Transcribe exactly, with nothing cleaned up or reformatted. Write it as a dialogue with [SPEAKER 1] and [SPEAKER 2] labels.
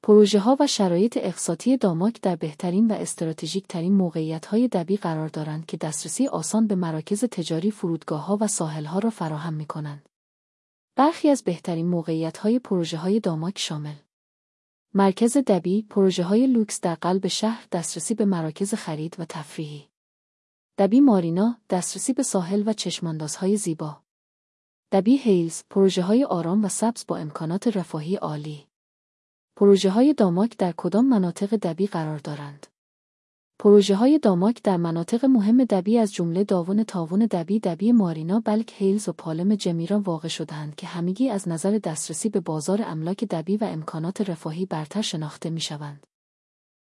[SPEAKER 1] پروژه‌ها و شرایط اقساطی داماک در بهترین و استراتژیک ترین موقعیت‌های دبی قرار دارند که دسترسی آسان به مراکز تجاری، فرودگاه‌ها و ساحل‌ها را فراهم می‌کنند. برخی از بهترین موقعیت‌های پروژه‌های داماک شامل: مرکز دبی، پروژه‌های لوکس در قلب شهر، دسترسی به مراکز خرید و تفریحی. دبی مارینا، دسترسی به ساحل و چشماندازهای زیبا. دبی هیلز، پروژه‌های آرام و سبز با امکانات رفاهی عالی. پروژه‌های داماک در کدام مناطق دبی قرار دارند؟ پروژه‌های داماک در مناطق مهم دبی از جمله داون تاون دبی، دبی مارینا، بلک هیلز و پالم جمیران واقع شده‌اند که همگی از نظر دسترسی به بازار املاک دبی و امکانات رفاهی برتر شناخته می‌شوند.